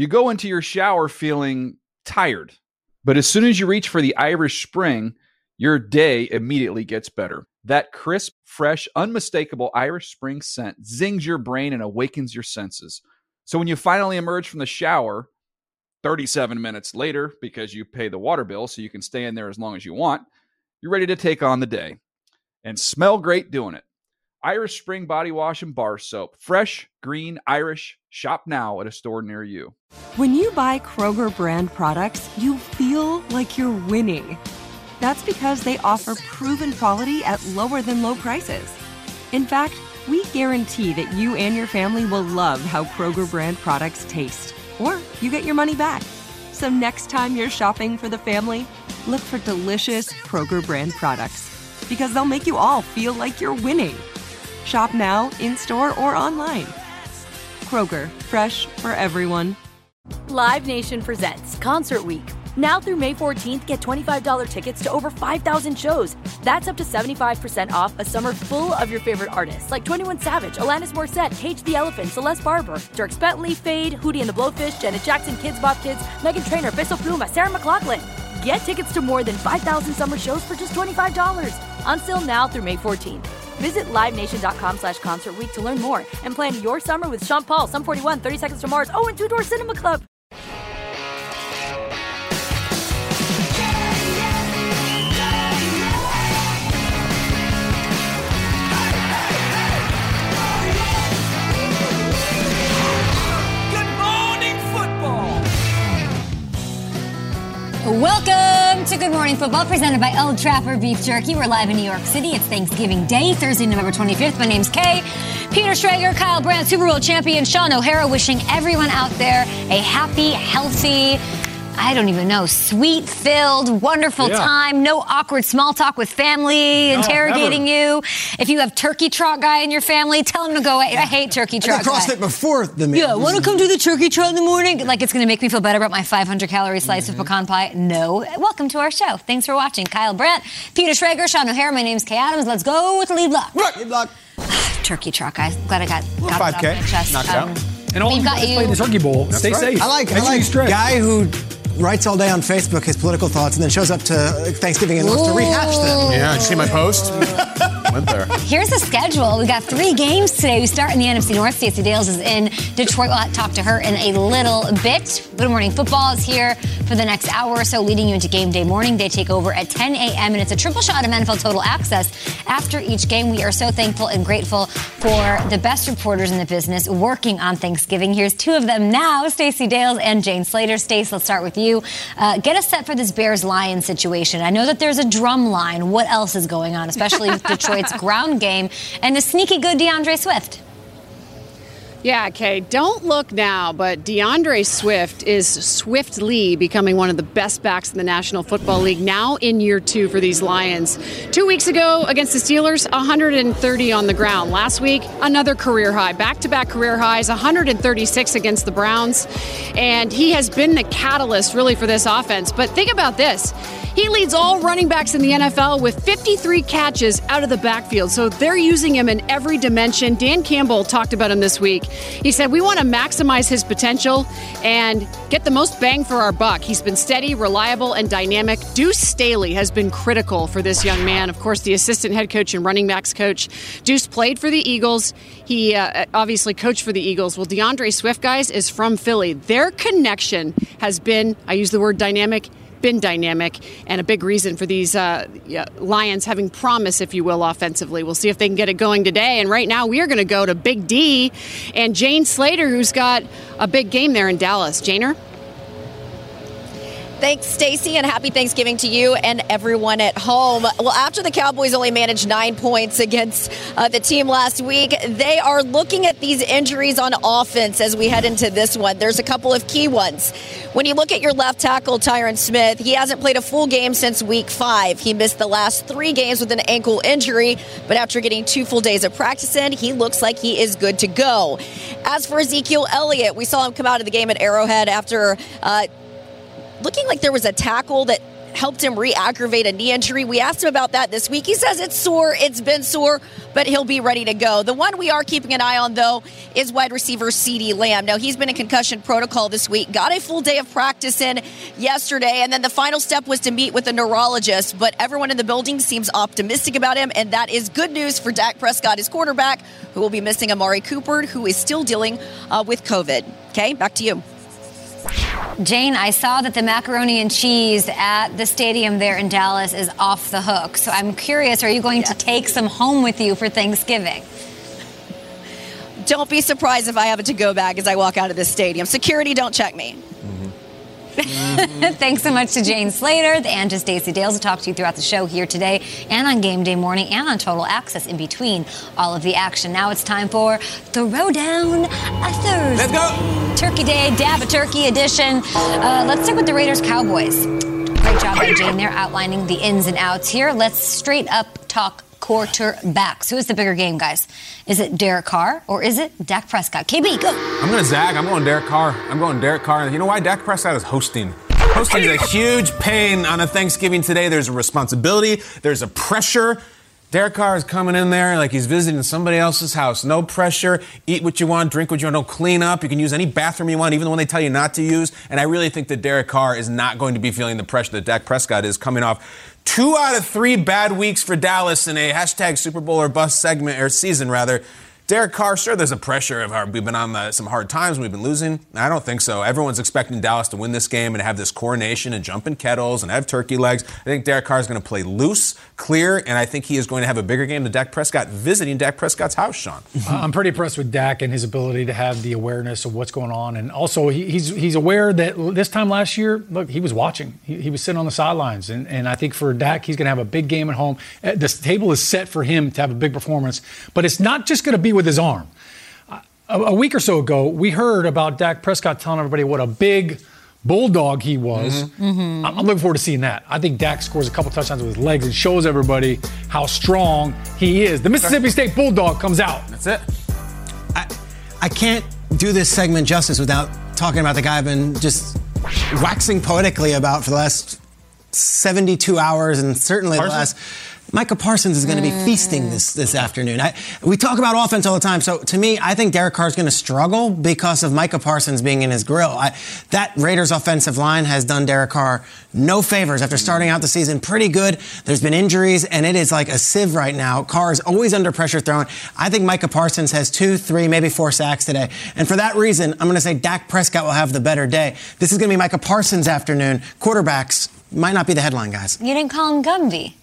You go into your shower feeling tired, but as soon as you reach for the Irish Spring, your day immediately gets better. That crisp, fresh, unmistakable Irish Spring scent zings your brain and awakens your senses. So when you finally emerge from the shower 37 minutes later, because you pay the water bill so you can stay in there as long as you want, you're ready to take on the day and smell great doing it. Irish Spring Body Wash and Bar Soap. Fresh, green, Irish. Shop now at a store near you. When you buy Kroger brand products, you feel like you're winning. That's because they offer proven quality at lower than low prices. In fact, we guarantee that you and your family will love how Kroger brand products taste, or you get your money back. So next time you're shopping for the family, look for delicious Kroger brand products, because they'll make you all feel like you're winning. Shop now, in-store, or online. Kroger, fresh for everyone. Live Nation presents Concert Week. Now through May 14th, get $25 tickets to over 5,000 shows. That's up to 75% off a summer full of your favorite artists like 21 Savage, Alanis Morissette, Cage the Elephant, Celeste Barber, Dierks Bentley, Fade, Hootie and the Blowfish, Janet Jackson, Kidz Bop Kids, Meghan Trainor, Bissell Pluma, Sarah McLachlan. Get tickets to more than 5,000 summer shows for just $25. Until now through May 14th. Visit LiveNation.com/Concert Week to learn more and plan your summer with Sean Paul, Sum 41, 30 Seconds to Mars, and Two Door Cinema Club. Welcome to Good Morning Football, presented by Old Trapper Beef Jerky. We're live in New York City. It's Thanksgiving Day, Thursday, November 25th. My name's Kay. Peter Schrager, Kyle Brandt, Super Bowl champion Sean O'Hara, wishing everyone out there a happy, healthy, I don't even know, sweet-filled, wonderful time. No awkward small talk with family interrogating you. If you have turkey trot guy in your family, tell him to go. I hate turkey trot guy. CrossFit before the meal. Yeah, want to come do the turkey trot in the morning? Like it's going to make me feel better about my 500-calorie slice of pecan pie? No. Welcome to our show. Thanks for watching. Kyle Brandt, Peter Schrager, Sean O'Hara. My name's Kay Adams. Let's go with the lead block. Right, lead block. Turkey trot, guys. Glad I got 5K. it off my chest. Knock it out. And all you guys play the turkey bowl. That's Stay safe. I like guy who writes all day on Facebook his political thoughts and then shows up to Thanksgiving and wants to rehash them. Yeah, did you see my post? Went there. Here's the schedule. We got 3 games today. We start in the NFC North. Stacey Dales is in Detroit. We'll talk to her in a little bit. Good Morning Football is here for the next hour or so, leading you into game day morning. They take over at 10 a.m., and it's a triple shot of NFL Total Access after each game. We are so thankful and grateful for the best reporters in the business working on Thanksgiving. Here's 2 of them now, Stacey Dales and Jane Slater. Stace, let's start with you. Get us set for this Bears-Lions situation. I know that there's a drum line. What else is going on, especially with Detroit's ground game and the sneaky good DeAndre Swift? Yeah, Kay, don't look now, but DeAndre Swift is swiftly becoming one of the best backs in the National Football League, now in year 2 for these Lions. 2 weeks ago against the Steelers, 130 on the ground. Last week, another career high, back-to-back career highs, 136 against the Browns. And he has been the catalyst, really, for this offense. But think about this. He leads all running backs in the NFL with 53 catches out of the backfield. So they're using him in every dimension. Dan Campbell talked about him this week. He said, we want to maximize his potential and get the most bang for our buck. He's been steady, reliable, and dynamic. Deuce Staley has been critical for this young man. Of course, the assistant head coach and running backs coach. Deuce played for the Eagles. He obviously coached for the Eagles. Well, DeAndre Swift, guys, is from Philly. Their connection has been, I use the word dynamic, been dynamic, and a big reason for these Lions having promise, if you will, offensively. We'll see if they can get it going today. And right now, we are going to go to Big D and Jane Slater, who's got a big game there in Dallas. Janer? Thanks, Stacey, and happy Thanksgiving to you and everyone at home. Well, after the Cowboys only managed 9 points against the team last week, they are looking at these injuries on offense as we head into this one. There's a couple of key ones. When you look at your left tackle, Tyron Smith, he hasn't played a full game since week 5. He missed the last 3 games with an ankle injury, but after getting 2 full days of practice in, he looks like he is good to go. As for Ezekiel Elliott, we saw him come out of the game at Arrowhead after looking like there was a tackle that helped him re-aggravate a knee injury. We asked him about that this week. He says it's sore, it's been sore, but he'll be ready to go. The one we are keeping an eye on, though, is wide receiver CeeDee Lamb. Now, he's been in concussion protocol this week, got a full day of practice in yesterday, and then the final step was to meet with a neurologist, but everyone in the building seems optimistic about him, and that is good news for Dak Prescott, his quarterback, who will be missing Amari Cooper, who is still dealing with COVID. Okay, back to you. Jane, I saw that the macaroni and cheese at the stadium there in Dallas is off the hook. So I'm curious, are you going to take some home with you for Thanksgiving? Don't be surprised if I have a to-go bag as I walk out of this stadium. Security, don't check me. Thanks so much to Jane Slater and to Stacey Dales. We'll talk to you throughout the show here today and on Game Day Morning and on Total Access in between all of the action. Now it's time for Throwdown Thursday. Let's go. Turkey Day, Dab a Turkey edition. Let's start with the Raiders-Cowboys. Great job by Jane there outlining the ins and outs here. Let's straight up talk quarterbacks. Who is the bigger game, guys? Is it Derek Carr or is it Dak Prescott? KB, go. I'm going to zag. I'm going Derek Carr. You know why? Dak Prescott is hosting. Hosting is a huge pain on a Thanksgiving today. There's a responsibility. There's a pressure. Derek Carr is coming in there like he's visiting somebody else's house. No pressure. Eat what you want. Drink what you want. Don't clean up. You can use any bathroom you want, even the one they tell you not to use. And I really think that Derek Carr is not going to be feeling the pressure that Dak Prescott is coming off 2 out of 3 bad weeks for Dallas in a hashtag Super Bowl or bust segment, or season rather. Derek Carr, sure, there's a pressure of we've been on some hard times, we've been losing. I don't think so. Everyone's expecting Dallas to win this game and have this coronation and jump in kettles and have turkey legs. I think Derek Carr is going to play loose, clear, and I think he is going to have a bigger game than Dak Prescott visiting Dak Prescott's house, Sean. I'm pretty impressed with Dak and his ability to have the awareness of what's going on. And also, he's aware that this time last year, look, he was watching. He was sitting on the sidelines. And I think for Dak, he's going to have a big game at home. The table is set for him to have a big performance. But it's not just going to be with his arm. A week or so ago, we heard about Dak Prescott telling everybody what a big bulldog he was. I'm looking forward to seeing that. I think Dak scores a couple touchdowns with his legs and shows everybody how strong he is. The Mississippi State Bulldog comes out. That's it. I can't do this segment justice without talking about the guy I've been just waxing poetically about for the last 72 hours and certainly the last... Micah Parsons is going to be feasting this afternoon. We talk about offense all the time, so to me, I think Derek Carr is going to struggle because of Micah Parsons being in his grill. That Raiders offensive line has done Derek Carr no favors after starting out the season pretty good. There's been injuries, and it is like a sieve right now. Carr is always under pressure throwing. I think Micah Parsons has 2, 3, maybe 4 sacks today. And for that reason, I'm going to say Dak Prescott will have the better day. This is going to be Micah Parsons' afternoon. Quarterbacks might not be the headline, guys. You didn't call him Gumby.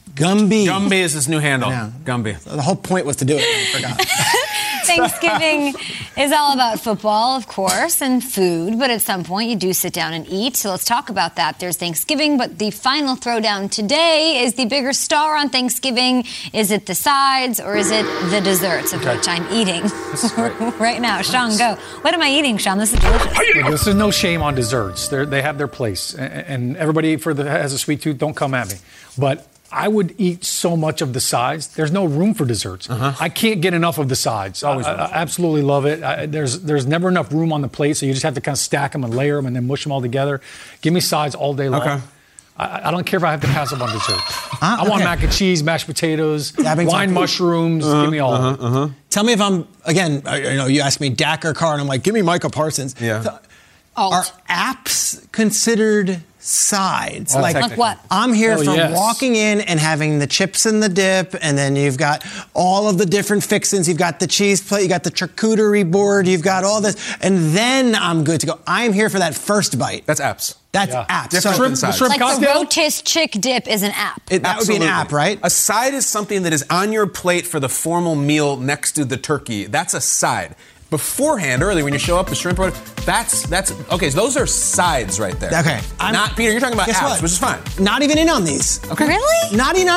Gumby is his new handle. Gumby. The whole point was to do it. I forgot. Thanksgiving is all about football, of course, and food, but at some point you do sit down and eat. So let's talk about that. There's Thanksgiving, but the final throwdown today is the bigger star on Thanksgiving. Is it the sides or is it the desserts, of which I'm eating right now? Sean, go. What am I eating, Sean? This is delicious. This is no shame on desserts. They have their place. And everybody has a sweet tooth, don't come at me. But I would eat so much of the sides. There's no room for desserts. I can't get enough of the sides. I absolutely love it. There's never enough room on the plate, so you just have to kind of stack them and layer them and then mush them all together. Give me sides all day long. Okay. I don't care if I have to pass up on dessert. I want mac and cheese, mashed potatoes, wine mushrooms. Give me all of it. Tell me if I'm, again, you asked me Dak or Carr, and I'm like, give me Micah Parsons. Yeah. Are apps considered sides? Like what? I'm here for walking in and having the chips and the dip, and then you've got all of the different fixings. You've got the cheese plate, you got the charcuterie board, you've got all this, and then I'm good to go. I'm here for that first bite. That's apps. That's apps. The shrimp like cocktail? the Rotis Chick Dip is an app. That would be an app, right? A side is something that is on your plate for the formal meal next to the turkey. That's a side. Beforehand, early when you show up, the shrimp roll, that's okay. So those are sides right there. Okay, not Peter. You're talking about apps, which is fine. Not even in on these. Okay, really? Not even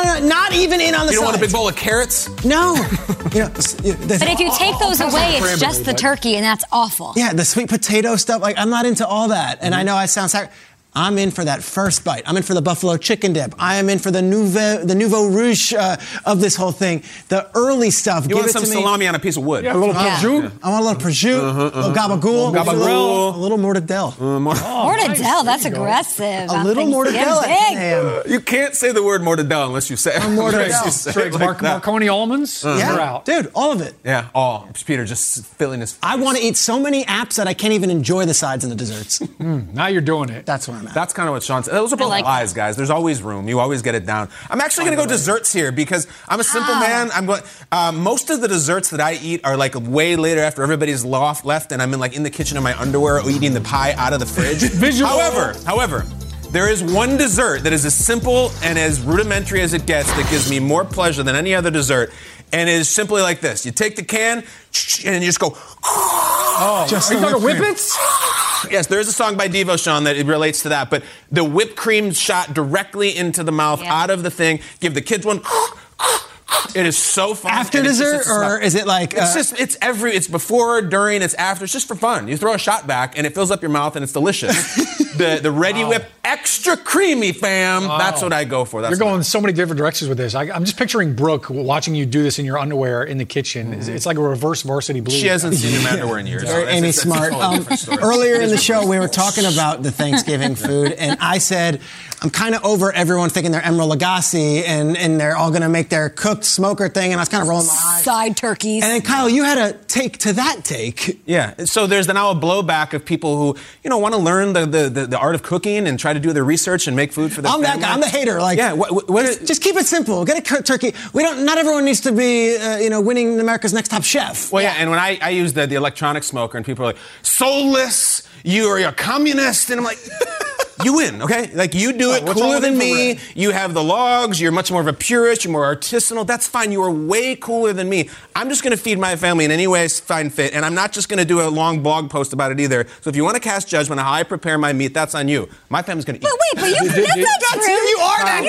in on the. You don't sides. want a big bowl of carrots? No. But if you take those away, it's just the turkey, and that's awful. Yeah, the sweet potato stuff. Like I'm not into all that, and I know I sound sorry. I'm in for that first bite. I'm in for the buffalo chicken dip. I am in for the nouveau rouge of this whole thing. The early stuff. You want some salami on a piece of wood. Yeah, a little prosciutto. I want a little prosciutto, a little gabagool, a little mortadelle. Mortadelle, that's aggressive. A little mortadelle at 10 a.m. You can't say the word mortadelle unless you say Straight Marconi almonds? Yeah, They're out. dude, all of it. Yeah, all. Peter just filling his face. I want to eat so many apps that I can't even enjoy the sides and the desserts. Now you're doing it. That's where I'm at. That's kind of what Sean said. Those are both lies, guys. There's always room. You always get it down. I'm actually going to go desserts here because I'm a simple man. I'm going. Most of the desserts that I eat are like way later after everybody's left, and I'm in the kitchen in my underwear eating the pie out of the fridge. However, there is one dessert that is as simple and as rudimentary as it gets that gives me more pleasure than any other dessert, and it is simply like this. You take the can and you just go. Are you talking Whippets? Yes, there is a song by Devo, Sean, that it relates to that. But the whipped cream shot directly into the mouth, out of the thing. Give the kids one. It is so fun. After dessert, or is it like? It's before, during, it's after. It's just for fun. You throw a shot back, and it fills up your mouth, and it's delicious. the Ready Whip, extra creamy, fam. Wow. That's what I go for. You're going so many different directions with this. I'm just picturing Brooke watching you do this in your underwear in the kitchen. Mm-hmm. It's like a reverse Varsity Blues. She hasn't seen your underwear in years. Very Amy Smart. Earlier in the show, we were talking about the Thanksgiving food, and I said, I'm kind of over everyone thinking they're Emeril Lagasse and they're all going to make their cooked smoker thing, and I was kind of rolling my eyes. Side turkeys. And then, Kyle, you had a take to that take. Yeah. So there's now a blowback of people who, want to learn the art of cooking and try to do their research and make food for their family. I'm that guy. I'm the hater. Just keep it simple. Get a turkey. Not everyone needs to be, winning America's Next Top Chef. Well, yeah. And when I use the electronic smoker, and people are like, soulless, you're a communist, and I'm like. You win, okay? Like, you do it cooler than me. You have the logs. You're much more of a purist. You're more artisanal. That's fine. You are way cooler than me. I'm just going to feed my family in any way I find fit, and I'm not just going to do a long blog post about it either. So if you want to cast judgment on how I prepare my meat, that's on you. My family's going to eat. But wait, that's not true. You are that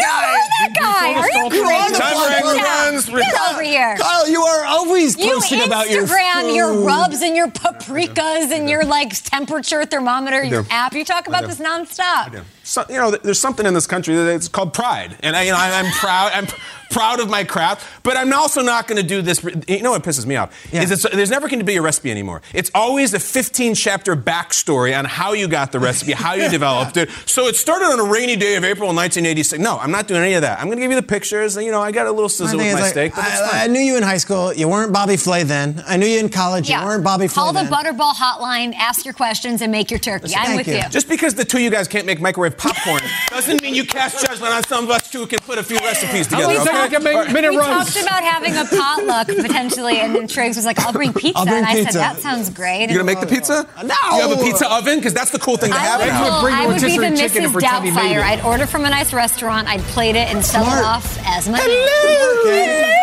guy. Are you crazy? Get over here. Kyle, you are always posting about your food. You Instagram your rubs and your paprikas and your, temperature thermometer, your app. You talk about this nonstop. So, there's something in this country that's called pride, and I'm proud. I'm proud of my craft, but I'm also not going to do this. You know what pisses me off? Yeah. There's never going to be a recipe anymore. It's always a 15-chapter backstory on how you got the recipe, how you developed it. So it started on a rainy day of April in 1986. No, I'm not doing any of that. I'm going to give you the pictures. I got a little sizzle with my steak, but it's fine. I knew you in high school. You weren't Bobby Flay then. I knew you in college. You weren't Bobby Flay then. Call the Butterball hotline, ask your questions, and make your turkey. I'm with you. Just because the two of you guys can't make microwave popcorn doesn't mean you cast judgment on some of us two who can put a few recipes together. We talked about having a potluck potentially, and then Triggs was like, I'll bring pizza. I said, that sounds great. You gonna make the pizza? No! You have a pizza oven? Because that's the cool thing to have now. I would be the Mrs. Doubtfire. I'd order from a nice restaurant, I'd plate it, and sell it off as my Hello!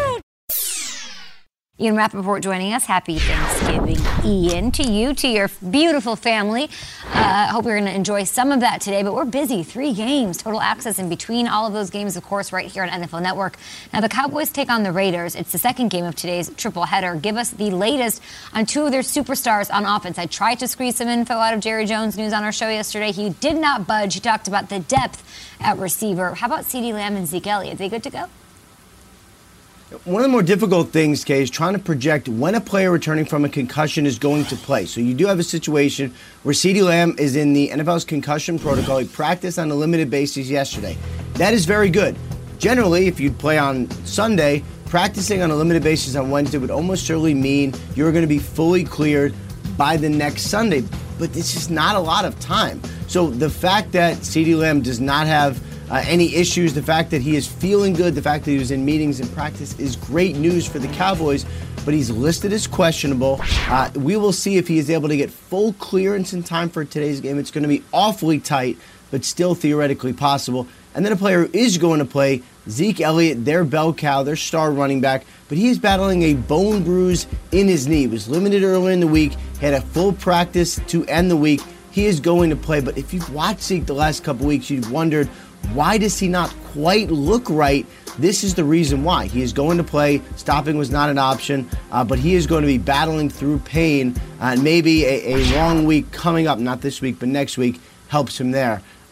Ian Rappaport joining us. Happy Thanksgiving, Ian, to you, to your beautiful family. Hope you're going to enjoy some of that today, but we're busy. 3 games, total access in between all of those games, of course, right here on NFL Network. Now, the Cowboys take on the Raiders. It's the second game of today's triple header. Give us the latest on 2 of their superstars on offense. I tried to squeeze some info out of Jerry Jones' news on our show yesterday. He did not budge. He talked about the depth at receiver. How about CeeDee Lamb and Zeke Elliott? Are they good to go? One of the more difficult things, Kay, is trying to project when a player returning from a concussion is going to play. So you do have a situation where CeeDee Lamb is in the NFL's concussion protocol. He practiced on a limited basis yesterday. That is very good. Generally, if you'd play on Sunday, practicing on a limited basis on Wednesday would almost certainly mean you're going to be fully cleared by the next Sunday. But it's just not a lot of time. So the fact that CeeDee Lamb does not have any issues, the fact that he is feeling good, the fact that he was in meetings and practice is great news for the Cowboys, but he's listed as questionable. We will see if he is able to get full clearance in time for today's game. It's going to be awfully tight, but still theoretically possible. And then a player who is going to play, Zeke Elliott, their bell cow, their star running back, but he is battling a bone bruise in his knee. He was limited earlier in the week, had a full practice to end the week. He is going to play, but if you've watched Zeke the last couple weeks, you've wondered, why does he not quite look right? This is the reason why. He is going to play. Stopping was not an option, but he is going to be battling through pain. And maybe a long week coming up, not this week, but next week, helps him there.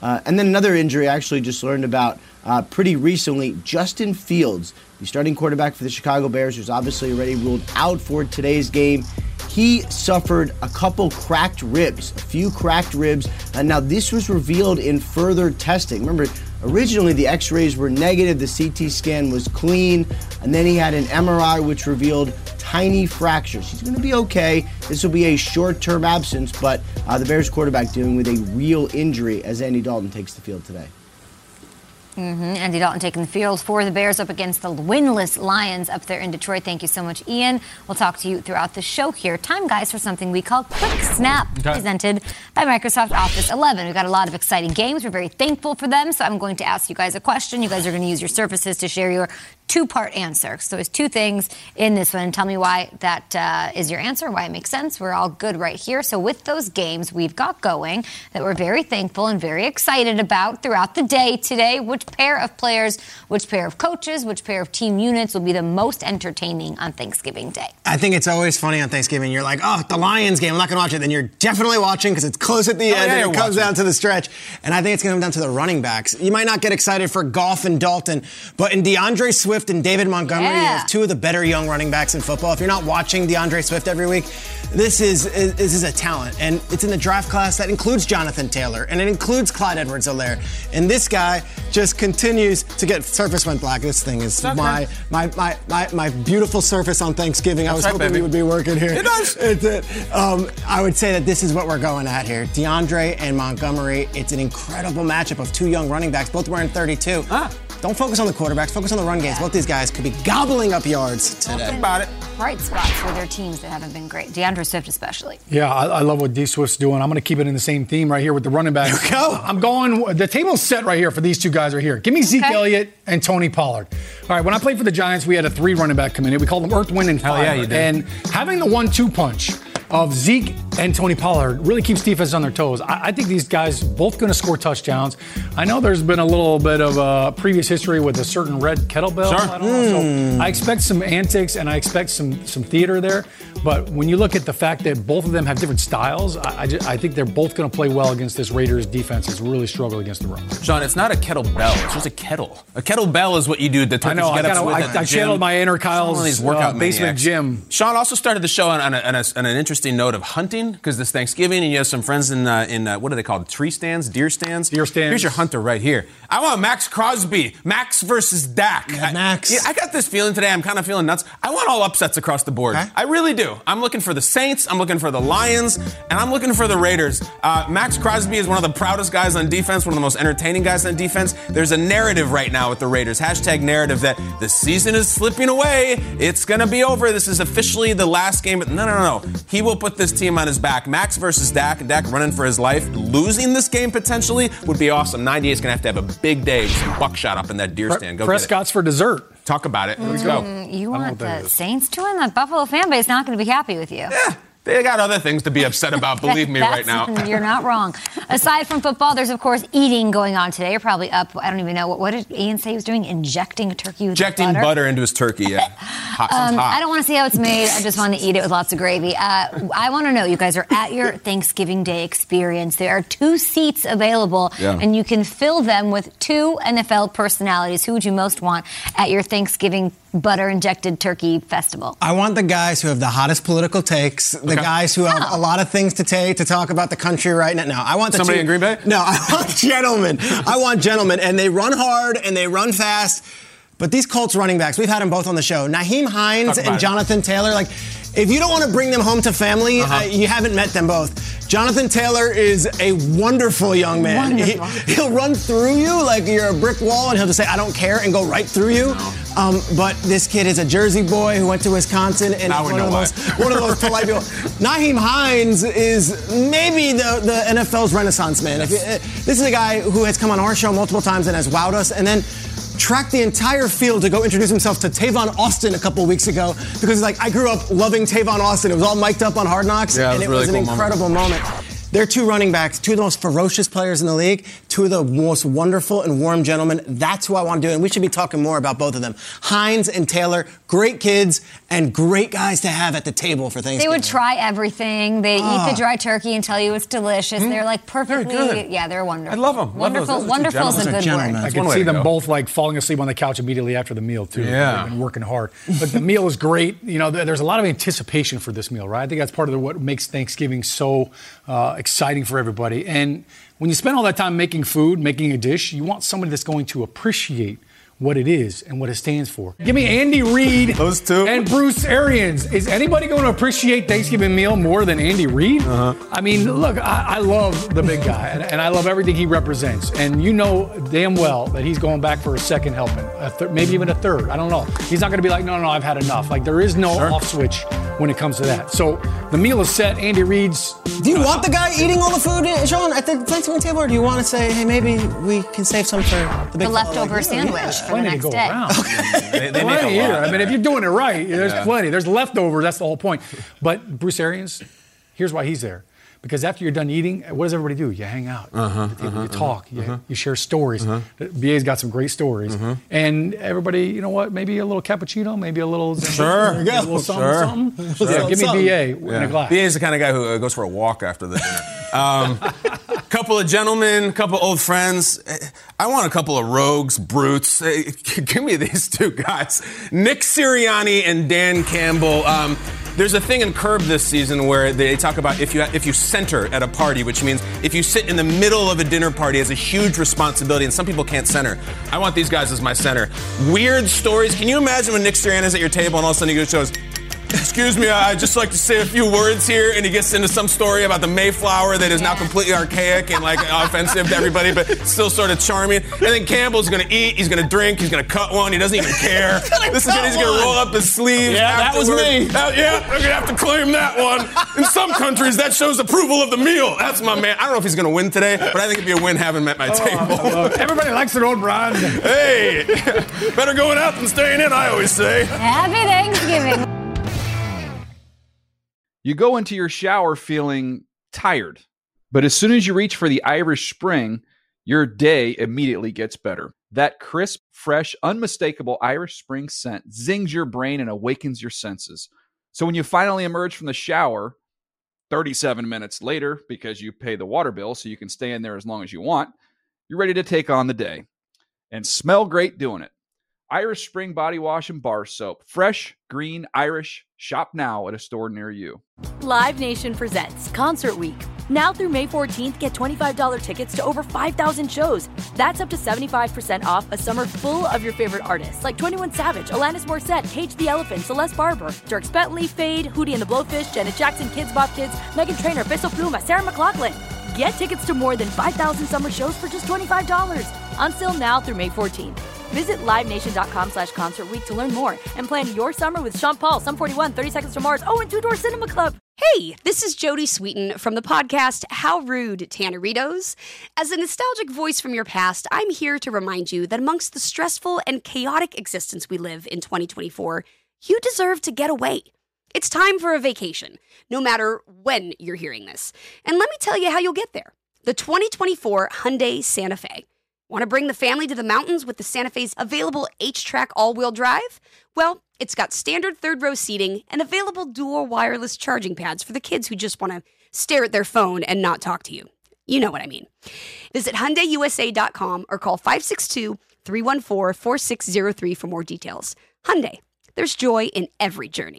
And then another injury I actually just learned about pretty recently. Justin Fields, the starting quarterback for the Chicago Bears, who's obviously already ruled out for today's game. He suffered a few cracked ribs. And now this was revealed in further testing. Remember, originally the x-rays were negative, the CT scan was clean, and then he had an MRI which revealed tiny fractures. He's going to be okay. This will be a short-term absence, but the Bears quarterback dealing with a real injury as Andy Dalton takes the field today. Andy Dalton taking the field for the Bears up against the winless Lions up there in Detroit. Thank you so much, Ian. We'll talk to you throughout the show here. Time, guys, for something we call Quick Snap, presented by Microsoft Office 11. We've got a lot of exciting games. We're very thankful for them, so I'm going to ask you guys a question. You guys are going to use your Surfaces to share your two-part answer. So there's two things in this one. Tell me why that is your answer, why it makes sense. We're all good right here. So with those games we've got going that we're very thankful and very excited about throughout the day today, which pair of players, which pair of coaches, which pair of team units will be the most entertaining on Thanksgiving Day? I think it's always funny on Thanksgiving. You're like, oh, the Lions game, I'm not going to watch it. Then you're definitely watching because it's close at the end and it comes down to the stretch. And I think it's going to come down to the running backs. You might not get excited for Goff and Dalton, but in DeAndre Swift and David Montgomery, as two of the better young running backs in football. If you're not watching DeAndre Swift every week, this is a talent. And it's in the draft class that includes Jonathan Taylor, and it includes Clyde Edwards-Helaire. And this guy just continues to get Surface went black. This thing is my beautiful Surface on Thanksgiving. I was hoping we would be working here. It does. I would say that this is what we're going at here. DeAndre and Montgomery, it's an incredible matchup of two young running backs, both wearing 32. Don't focus on the quarterbacks. Focus on the run games. Both these guys could be gobbling up yards today. Think about it. Bright spots for their teams that haven't been great. DeAndre Swift especially. Yeah, I love what D Swift's doing. I'm going to keep it in the same theme right here with the running backs. There we go. I'm going. The table's set right here for these two guys right here. Give me Zeke Elliott and Tony Pollard. All right, when I played for the Giants, we had a 3 running back come in. We called them Earth, Wind, and Fire. Hell yeah, you did. And having the 1-2 punch of Zeke and Tony Pollard really keeps defense on their toes. I think these guys both going to score touchdowns. I know there's been a little bit of a previous history with a certain red kettlebell. Sure. I don't know. So I expect some antics and I expect some theater there. But when you look at the fact that both of them have different styles, I think they're both going to play well against this Raiders defense that's really struggled against the run. Sean, it's not a kettlebell. It's just a kettle. A kettlebell is what you do. I know. I channeled my inner Kyle's basement gym. Sean also started the show on an interesting note of hunting, because this Thanksgiving and you have some friends in what are they called? Tree stands? Deer stands? Deer stands. Here's your hunter right here. I want Max Crosby. Max versus Dak. Max. I got this feeling today. I'm kind of feeling nuts. I want all upsets across the board. I really do. I'm looking for the Saints. I'm looking for the Lions. And I'm looking for the Raiders. Max Crosby is one of the proudest guys on defense, one of the most entertaining guys on defense. There's a narrative right now with the Raiders. #narrative that the season is slipping away. It's going to be over. This is officially the last game. But no. He will put this team on his back. Max versus Dak, and Dak running for his life. Losing this game potentially would be awesome. 98 is going to have a big day with some buckshot up in that deer stand. Go Prescott's for dessert. Talk about it. Let's go. You want the Saints to win? That Buffalo fan base is not going to be happy with you. Yeah. They got other things to be upset about, believe me right now. You're not wrong. Aside from football, there's, of course, eating going on today. You're probably up, I don't even know, what did Ian say he was doing? Injecting a turkey with Injecting butter into his turkey, yeah. Hot. I don't want to see how it's made. I just want to eat it with lots of gravy. I want to know, you guys are at your Thanksgiving Day experience. There are 2 seats available, and you can fill them with 2 NFL personalities. Who would you most want at your Thanksgiving butter-injected turkey festival? I want the guys who have the hottest political takes, the guys who have a lot of things to talk about the country right now. No, I want somebody in Green Bay? No, I want gentlemen. And they run hard and they run fast. But these Colts running backs, we've had them both on the show. Nyheim Hines and Jonathan Taylor, if you don't want to bring them home to family, you haven't met them both. Jonathan Taylor is a wonderful young man. He'll run through you like you're a brick wall, and he'll just say, I don't care, and go right through you. But this kid is a Jersey boy who went to Wisconsin, and one of the most polite people. Nyheim Hines is maybe the NFL's Renaissance man. This is a guy who has come on our show multiple times and has wowed us, and then tracked the entire field to go introduce himself to Tavon Austin a couple weeks ago, because I grew up loving Tavon Austin. It was all mic'd up on Hard Knocks, and it was an incredible moment. They're two running backs, two of the most ferocious players in the league, two of the most wonderful and warm gentlemen. That's who I want to do, and we should be talking more about both of them. Hines and Taylor, great kids and great guys to have at the table for Thanksgiving. They would try everything. They eat the dry turkey and tell you it's delicious. They're like perfectly, they're wonderful. I love them. Wonderful is a good word. I can see them both like falling asleep on the couch immediately after the meal too. Yeah. And working hard. But the meal is great. You know, there's a lot of anticipation for this meal, right? I think that's part of what makes Thanksgiving so exciting for everybody. And when you spend all that time making food, making a dish, you want somebody that's going to appreciate what it is and what it stands for. Give me Andy Reid Those two. and Bruce Arians. Is anybody going to appreciate Thanksgiving meal more than Andy Reid? I mean, look, I love the big guy, and I love everything he represents. And you know damn well that he's going back for a second helping, maybe even a third. I don't know. He's not going to be like, no, I've had enough. Like, there is no off switch when it comes to that. So the meal is set. Andy Reid's... Do you want the guy eating all the food, Sean, at the Thanksgiving table, or do you want to say, hey, maybe we can save some for the big leftover sandwich for the next day? They make a lot. I mean, if you're doing it right, there's plenty. There's leftovers. That's the whole point. But Bruce Arians, here's why he's there. Because after you're done eating, what does everybody do? You hang out. You talk. You share stories. BA's got some great stories. And everybody, you know what? Maybe a little cappuccino, maybe a little... Sure. A little something. Yeah, give me BA in a glass. BA's the kind of guy who goes for a walk after the dinner. Couple of gentlemen, couple old friends. I want a couple of rogues, brutes. Give me these two guys. Nick Sirianni and Dan Campbell. There's a thing in Curb this season where they talk about if you center at a party, which means if you sit in the middle of a dinner party, has a huge responsibility, and some people can't center. I want these guys as my center. Weird stories. Can you imagine when Nick Sirianni's at your table and all of a sudden he goes, excuse me, I'd just like to say a few words here, and he gets into some story about the Mayflower that is now completely archaic and like offensive to everybody, but still sort of charming. And then Campbell's going to eat, he's going to drink, he's going to cut one, he doesn't even care. He's going to roll up his sleeves. Yeah, afterwards. that was me. Yeah, I'm going to have to claim that one. In some countries, that shows approval of the meal. That's my man. I don't know if he's going to win today, but I think it'd be a win having him at my table. Everybody likes an old brand. Hey, better going out than staying in, I always say. Happy Thanksgiving. You go into your shower feeling tired, but as soon as you reach for the Irish Spring, your day immediately gets better. That crisp, fresh, unmistakable Irish Spring scent zings your brain and awakens your senses. So when you finally emerge from the shower, 37 minutes later, because you pay the water bill so you can stay in there as long as you want, you're ready to take on the day and smell great doing it. Irish Spring Body Wash and Bar Soap. Fresh, green, Irish. Shop now at a store near you. Live Nation presents Concert Week. Now through May 14th, get $25 tickets to over 5,000 shows. That's up to 75% off a summer full of your favorite artists like 21 Savage, Alanis Morissette, Cage the Elephant, Celeste Barber, Dierks Bentley, Fade, Hootie and the Blowfish, Janet Jackson, Kids Bop Kids, Meghan Trainor, Peso Pluma, Sarah McLachlan. Get tickets to more than 5,000 summer shows for just $25. On sale now through May 14th. Visit LiveNation.com/Concert Week to learn more and plan your summer with Sean Paul, Sum 41, 30 Seconds to Mars, and Two Door Cinema Club. Hey, this is Jodie Sweetin from the podcast How Rude, Tanneritos. As a nostalgic voice from your past, I'm here to remind you that amongst the stressful and chaotic existence we live in 2024, you deserve to get away. It's time for a vacation, no matter when you're hearing this. And let me tell you how you'll get there. The 2024 Hyundai Santa Fe. Want to bring the family to the mountains with the Santa Fe's available H-Track all-wheel drive? Well, it's got standard third-row seating and available dual wireless charging pads for the kids who just want to stare at their phone and not talk to you. You know what I mean. Visit HyundaiUSA.com or call 562-314-4603 for more details. Hyundai, there's joy in every journey.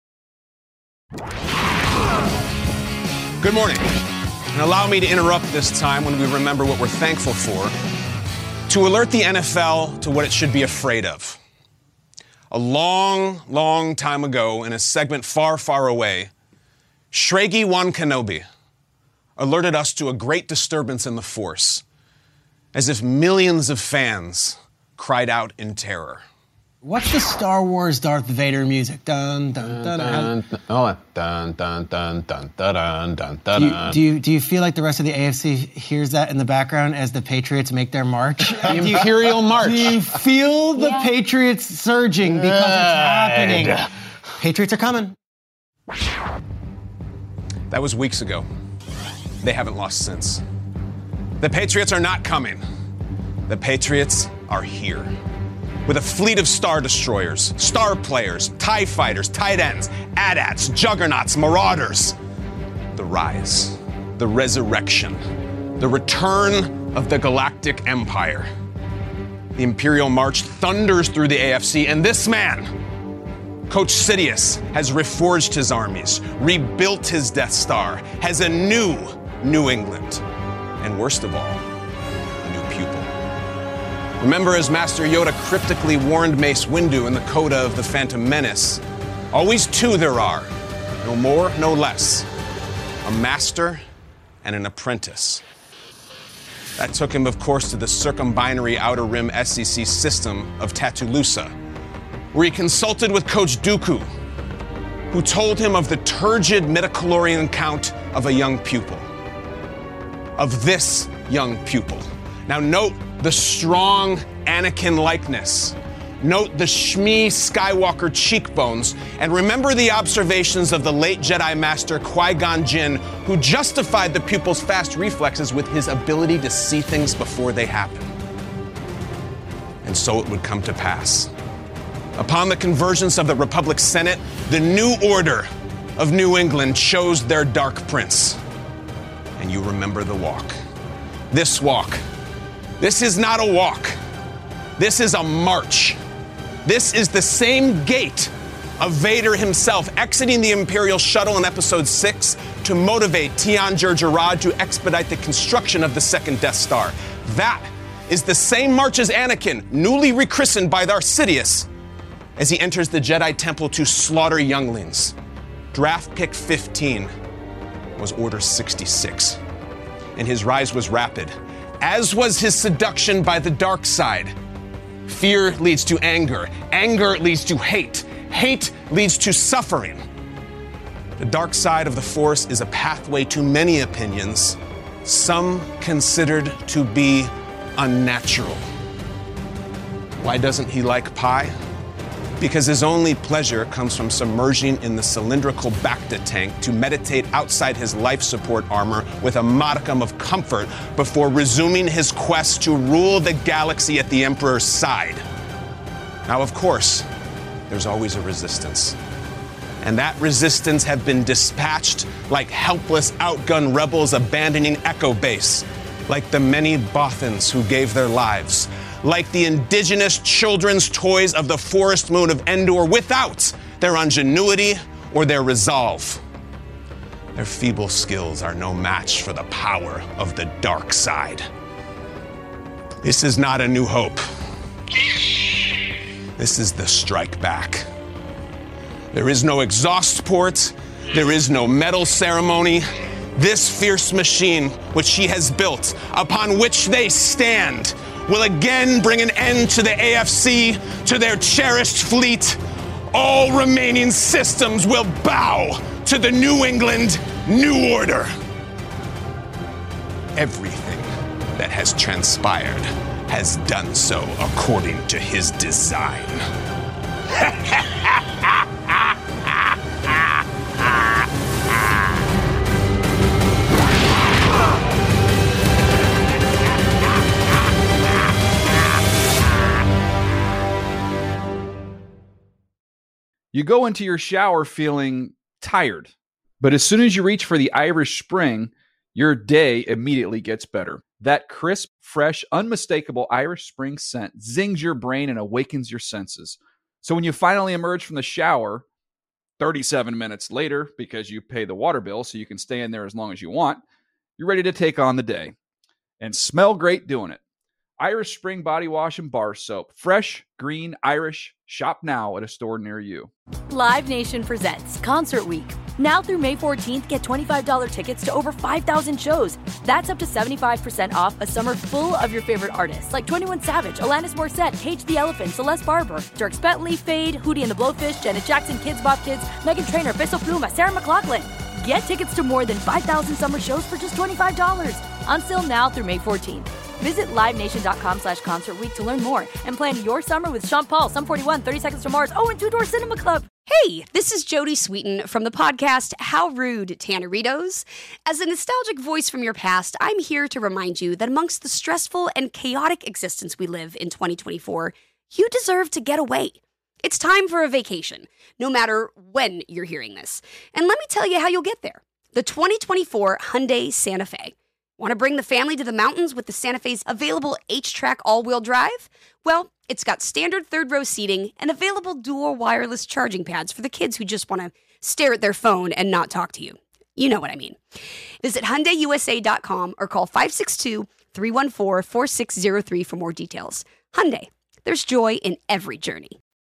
Good morning. And allow me to interrupt this time when we remember what we're thankful for, to alert the NFL to what it should be afraid of. A long, long time ago, in a segment far, far away, Shregi Wan Kenobi alerted us to a great disturbance in the force, as if millions of fans cried out in terror. What's the Star Wars Darth Vader music? Dun dun dun dun. Oh, dun dun dun dun dun dun dun. Do you feel like the rest of the AFC hears that in the background as the Patriots make their march? The Imperial March. Do you feel the Patriots surging because it's happening? Patriots are coming. That was weeks ago. they haven't lost since. The Patriots are not coming. The Patriots are here. With a fleet of Star Destroyers, star players, TIE fighters, tight ends, AT-ATs, juggernauts, marauders. The rise, the resurrection, the return of the Galactic Empire. The Imperial March thunders through the AFC, and this man, Coach Sidious, has reforged his armies, rebuilt his Death Star, has a new New England, and worst of all, a new pupil. Remember, as Master Yoda cryptically warned Mace Windu in the coda of The Phantom Menace, always two there are, no more, no less, a master and an apprentice. That took him, of course, to the circumbinary Outer Rim SEC system of Tatoolusa, where he consulted with Coach Dooku, who told him of the turgid midichlorian count of a young pupil. Of this young pupil. Now note the strong Anakin likeness. Note the Shmi Skywalker cheekbones, and remember the observations of the late Jedi Master Qui-Gon Jinn, who justified the pupil's fast reflexes with his ability to see things before they happen. And so it would come to pass. Upon the convergence of the Republic Senate, the New Order of New England chose their Dark Prince. And you remember the walk. This walk. This is not a walk. This is a march. This is the same gait of Vader himself exiting the Imperial shuttle in Episode 6 to motivate Tian Jerjerrod to expedite the construction of the second Death Star. That is the same march as Anakin, newly rechristened by Darth Sidious, as he enters the Jedi Temple to slaughter younglings. Draft pick 15 was Order 66, and his rise was rapid, as was his seduction by the dark side. Fear leads to anger. Anger leads to hate. Hate leads to suffering. The dark side of the Force is a pathway to many opinions, some considered to be unnatural. Why doesn't he like pie? Because his only pleasure comes from submerging in the cylindrical Bacta tank to meditate outside his life support armor with a modicum of comfort before resuming his quest to rule the galaxy at the Emperor's side. Now, of course, there's always a resistance. And that resistance have been dispatched like helpless outgunned rebels abandoning Echo Base, like the many Bothans who gave their lives, like the indigenous children's toys of the forest moon of Endor without their ingenuity or their resolve. Their feeble skills are no match for the power of the dark side. This is not a New Hope. This is the Strike Back. There is no exhaust port. There is no medal ceremony. This fierce machine, which he has built, upon which they stand, will again bring an end to the AFC, to their cherished fleet. All remaining systems will bow to the New England New Order. Everything that has transpired has done so according to his design. You go into your shower feeling tired, but as soon as you reach for the Irish Spring, your day immediately gets better. That crisp, fresh, unmistakable Irish Spring scent zings your brain and awakens your senses. So when you finally emerge from the shower, 37 minutes later, because you pay the water bill so you can stay in there as long as you want, you're ready to take on the day and smell great doing it. Irish Spring Body Wash and Bar Soap. Fresh, green, Irish. Shop now at a store near you. Live Nation presents Concert Week. Now through May 14th, get $25 tickets to over 5,000 shows. That's up to 75% off a summer full of your favorite artists like 21 Savage, Alanis Morissette, Cage the Elephant, Celeste Barber, Dierks Bentley, Fade, Hootie and the Blowfish, Janet Jackson, Kids Bop Kids, Meghan Trainor, Peso Pluma, Sarah McLachlan. Get tickets to more than 5,000 summer shows for just $25. Until now through May 14th. Visit LiveNation.com/Concert Week to learn more and plan your summer with Sean Paul, Sum 41, 30 Seconds to Mars, and Two Door Cinema Club. Hey, this is Jodie Sweetin from the podcast How Rude, Tanneritos. As a nostalgic voice from your past, I'm here to remind you that amongst the stressful and chaotic existence we live in 2024, you deserve to get away. It's time for a vacation, no matter when you're hearing this. And let me tell you how you'll get there. The 2024 Hyundai Santa Fe. Want to bring the family to the mountains with the Santa Fe's available H-Track all-wheel drive? Well, it's got standard third-row seating and available dual wireless charging pads for the kids who just want to stare at their phone and not talk to you. You know what I mean. Visit HyundaiUSA.com or call 562-314-4603 for more details. Hyundai, there's joy in every journey.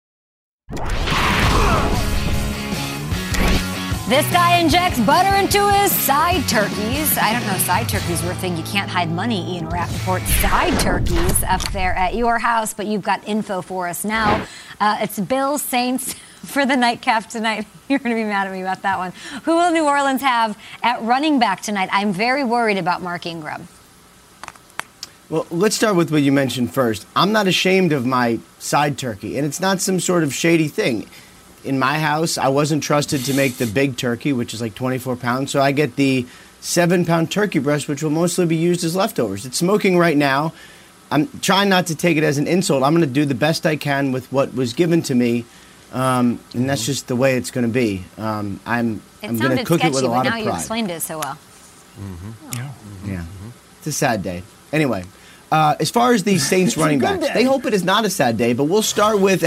This guy injects butter into his side turkeys. I don't know, side turkeys were a thing. You can't hide money, Ian Rappaport. Side turkeys up there at your house, but you've got info for us now. It's Bills Saints for the nightcap tonight. You're going to be mad at me about that one. Who will New Orleans have at running back tonight? I'm very worried about Mark Ingram. Well, let's start with what you mentioned first. I'm not ashamed of my side turkey, and it's not some sort of shady thing. In my house, I wasn't trusted to make the big turkey, which is like 24 pounds, so I get the 7-pound turkey breast, which will mostly be used as leftovers. It's smoking right now. I'm trying not to take it as an insult. I'm going to do the best I can with what was given to me, and that's just the way it's going to be. I'm going to cook it with a lot of pride. Now you explained it so well. Yeah. It's a sad day. Anyway. As far as the Saints running backs, they hope it is not a sad day, but we'll start with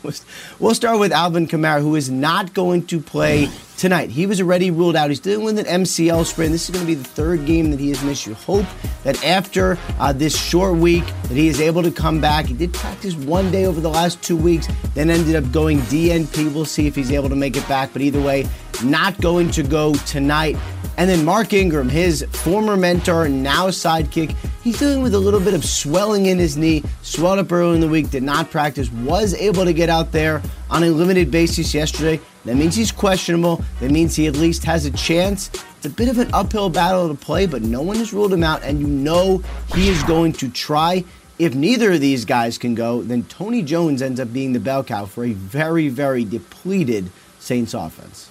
Alvin Kamara, who is not going to play tonight. He was already ruled out. He's dealing with an MCL sprain. This is going to be the third game that he has missed. You hope that after this short week that he is able to come back. He did practice one day over the last 2 weeks, then ended up going DNP. We'll see if he's able to make it back, but either way, not going to go tonight. And then Mark Ingram, his former mentor, now sidekick, he's dealing with a little bit of swelling in his knee, swelled up early in the week, did not practice, was able to get out there on a limited basis yesterday. That means he's questionable. That means he at least has a chance. It's a bit of an uphill battle to play, but no one has ruled him out, and you know he is going to try. If neither of these guys can go, then Tony Jones ends up being the bell cow for a very, very depleted Saints offense.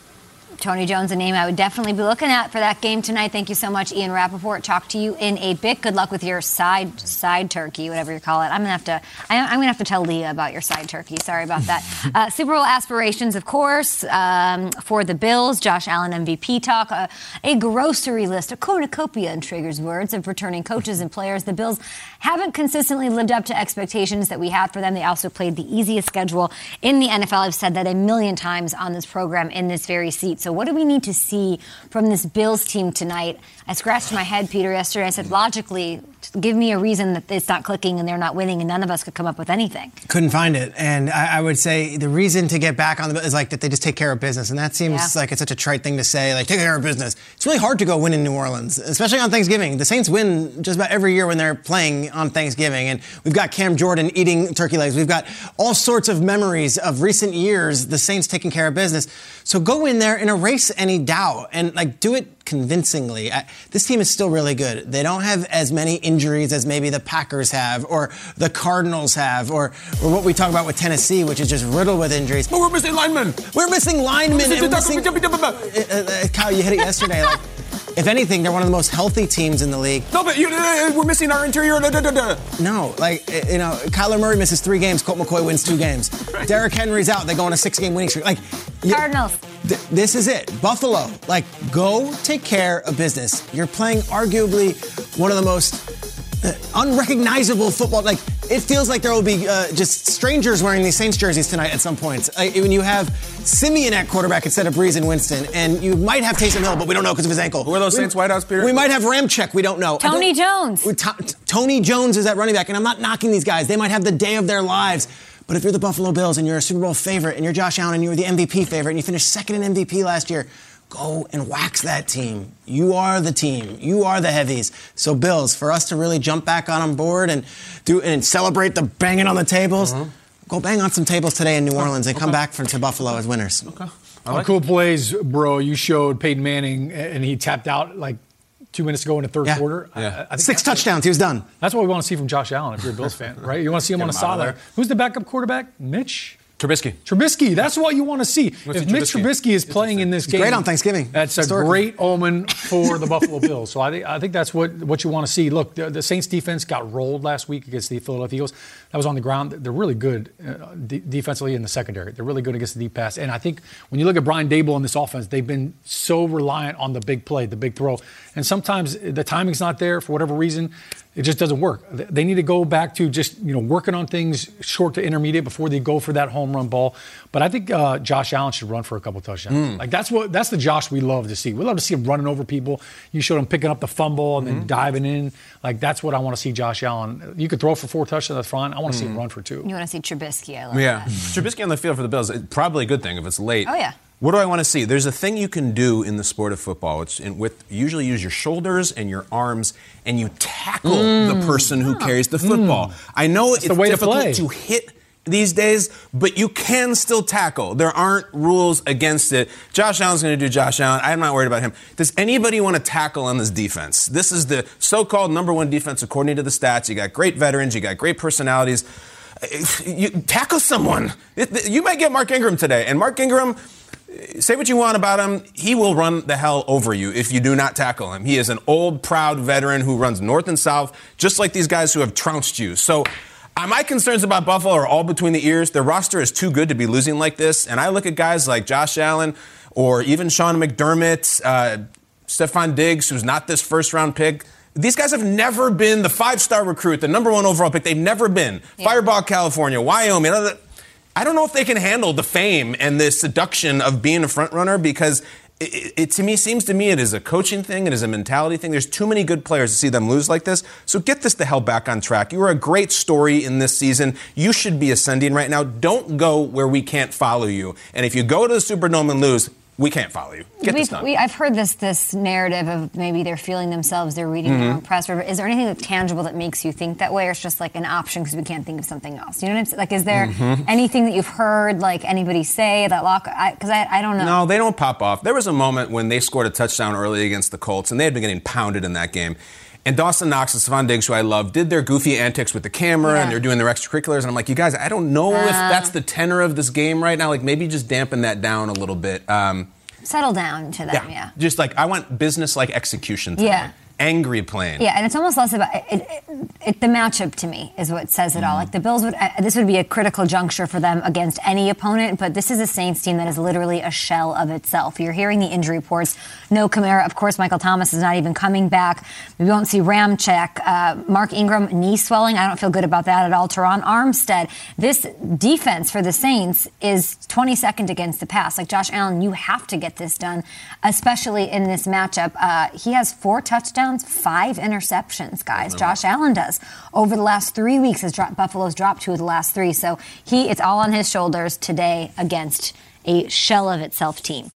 Tony Jones, a name I would definitely be looking at for that game tonight. Thank you so much, Ian Rappaport. Talk to you in a bit. Good luck with your side turkey, whatever you call it. I'm gonna have to tell Leah about your side turkey. Sorry about that. Super Bowl aspirations, of course, for the Bills. Josh Allen MVP talk. A grocery list, a cornucopia in Traeger's words, of returning coaches and players. The Bills haven't consistently lived up to expectations that we had for them. They also played the easiest schedule in the NFL. I've said that a million times on this program in this very seat. So what do we need to see from this Bills team tonight? I scratched my head, Peter, yesterday. I said, logically, give me a reason that it's not clicking and they're not winning, and none of us could come up with anything. Couldn't find it. And I would say the reason to get back on the is like that they just take care of business. And that seems like it's such a trite thing to say, like, take care of business. It's really hard to go win in New Orleans, especially on Thanksgiving. The Saints win just about every year when they're playing on Thanksgiving. And we've got Cam Jordan eating turkey legs. We've got all sorts of memories of recent years, the Saints taking care of business. So go in there and erase any doubt and, like, do it convincingly. This team is still really good. They don't have as many injuries as maybe the Packers have or the Cardinals have or what we talk about with Tennessee, which is just riddled with injuries. But we're missing linemen. We're missing linemen. Kyle, you hit it yesterday. Like, if anything, they're one of the most healthy teams in the league. No, but we're missing our interior. No, Kyler Murray misses 3 games. Colt McCoy wins 2 games. Right. Derrick Henry's out. They go on a 6-game winning streak. Cardinals. This is it. Buffalo, go take care of business. You're playing arguably one of the most unrecognizable football. It feels like there will be just strangers wearing these Saints jerseys tonight at some points. When you have Simeon at quarterback instead of Breeze and Winston, and you might have Taysom Hill, but we don't know because of his ankle. Who are those Saints wideouts, Peter? We might have Ramczyk. We don't know. Tony Jones. Tony Jones is at running back, and I'm not knocking these guys. They might have the day of their lives. But if you're the Buffalo Bills and you're a Super Bowl favorite and you're Josh Allen and you were the MVP favorite and you finished second in MVP last year, go and wax that team. You are the team. You are the heavies. So Bills, for us to really jump back on board and celebrate the banging on the tables, go bang on some tables today in New Orleans and come back to Buffalo as winners. Okay. Cool plays, bro. You showed Peyton Manning and he tapped out 2 minutes ago in the third quarter. Yeah. I think 6 touchdowns. He was done. That's what we want to see from Josh Allen if you're a Bills fan, right? You want to see him on the sideline. Who's the backup quarterback? Mitch? Trubisky, that's what you want to see. If Mitch Trubisky is playing in this game, great on Thanksgiving. That's a great omen for the Buffalo Bills. So I think that's what you want to see. Look, the Saints defense got rolled last week against the Philadelphia Eagles. That was on the ground. They're really good defensively in the secondary. They're really good against the deep pass. And I think when you look at Brian Daboll in this offense, they've been so reliant on the big play, the big throw. And sometimes the timing's not there for whatever reason. It just doesn't work. They need to go back to just working on things short to intermediate before they go for that home run ball. But I think Josh Allen should run for a couple touchdowns. Like that's the Josh we love to see. We love to see him running over people. You showed him picking up the fumble and then diving in. Like that's what I want to see Josh Allen. You could throw for 4 touchdowns, that's fine. I want to see him run for 2. You want to see Trubisky? I love that. Trubisky on the field for the Bills. Probably a good thing if it's late. Oh yeah. What do I want to see? There's a thing you can do in the sport of football. Usually use your shoulders and your arms, and you tackle the person who carries the football. I know it's difficult to hit these days, but you can still tackle. There aren't rules against it. Josh Allen's going to do Josh Allen. I'm not worried about him. Does anybody want to tackle on this defense? This is the so-called number 1 defense according to the stats. You got great veterans. You got great personalities. You tackle someone. You might get Mark Ingram today, and Mark Ingram, say what you want about him, he will run the hell over you if you do not tackle him. He is an old, proud veteran who runs north and south, just like these guys who have trounced you. So my concerns about Buffalo are all between the ears. Their roster is too good to be losing like this. And I look at guys like Josh Allen or even Sean McDermott, Stephon Diggs, who's not this first-round pick. These guys have never been the 5-star recruit, the number 1 overall pick. They've never been. Fireball, California, Wyoming. I don't know if they can handle the fame and the seduction of being a front runner because it seems to me it is a coaching thing, it is a mentality thing. There's too many good players to see them lose like this. So get this the hell back on track. You are a great story in this season. You should be ascending right now. Don't go where we can't follow you. And if you go to the Superdome and lose, we can't follow you. Get this done. I've heard this narrative of maybe they're feeling themselves, they're reading their own press. Is there anything that's tangible that makes you think that way, or it's just like an option because we can't think of something else? You know what I'm saying? Like, is there anything that you've heard, like anybody say that lock? Because I don't know. No, they don't pop off. There was a moment when they scored a touchdown early against the Colts, and they had been getting pounded in that game. And Dawson Knox and Stephon Diggs, who I love, did their goofy antics with the camera, and they're doing their extracurriculars. And I'm like, you guys, I don't know if that's the tenor of this game right now. Like, maybe just dampen that down a little bit. Settle down to them, yeah. Just like, I want business-like execution today. Yeah. Angry playing. Yeah, and it's almost less about the matchup to me is what says it all. Like the Bills this would be a critical juncture for them against any opponent, but this is a Saints team that is literally a shell of itself. You're hearing the injury reports. No Kamara, of course. Michael Thomas is not even coming back. We won't see Ramczyk. Mark Ingram knee swelling. I don't feel good about that at all. Teron Armstead. This defense for the Saints is 22nd against the pass. Like Josh Allen, you have to get this done, especially in this matchup. He has 4 touchdowns. 5 interceptions, guys. Josh Allen does. Over the last 3 weeks, Buffalo's dropped 2 of the last 3. So it's all on his shoulders today against a shell of itself team.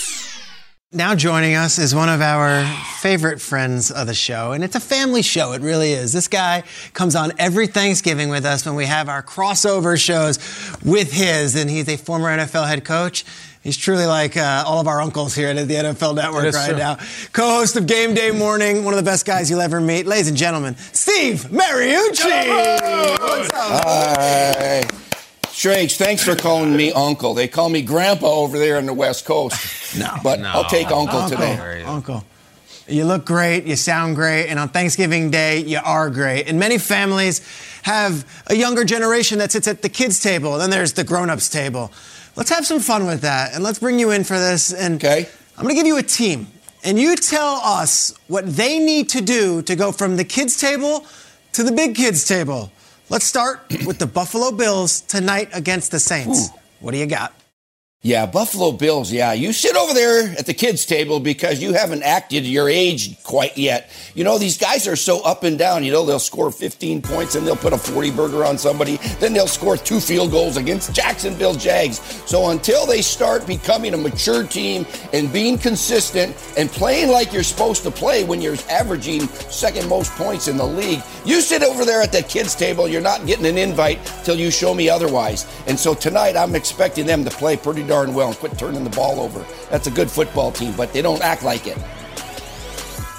Now joining us is one of our favorite friends of the show, and it's a family show. It really is. This guy comes on every Thanksgiving with us when we have our crossover shows with his, and he's a former NFL head coach. He's truly like all of our uncles here at the NFL Network right now. Co-host of Game Day Morning, one of the best guys you'll ever meet. Ladies and gentlemen, Steve Mariucci. What's up? Hi. Shrakes, thanks for calling me Uncle. They call me Grandpa over there on the West Coast. I'll take Uncle today. Uncle. You look great, you sound great, and on Thanksgiving Day, you are great. And many families have a younger generation that sits at the kids' table, and then there's the grown-ups table. Let's have some fun with that, and let's bring you in for this. And I'm going to give you a team, and you tell us what they need to do to go from the kids' table to the big kids' table. Let's start with the Buffalo Bills tonight against the Saints. What do you got? Yeah, Buffalo Bills, yeah. You sit over there at the kids' table because you haven't acted your age quite yet. You know, these guys are so up and down. You know, they'll score 15 points and they'll put a 40-burger on somebody. Then they'll score 2 field goals against Jacksonville Jags. So until they start becoming a mature team and being consistent and playing like you're supposed to play when you're averaging second most points in the league, you sit over there at that kids' table, you're not getting an invite till you show me otherwise. And so tonight I'm expecting them to play pretty darn well and quit turning the ball over. That's a good football team, but they don't act like it.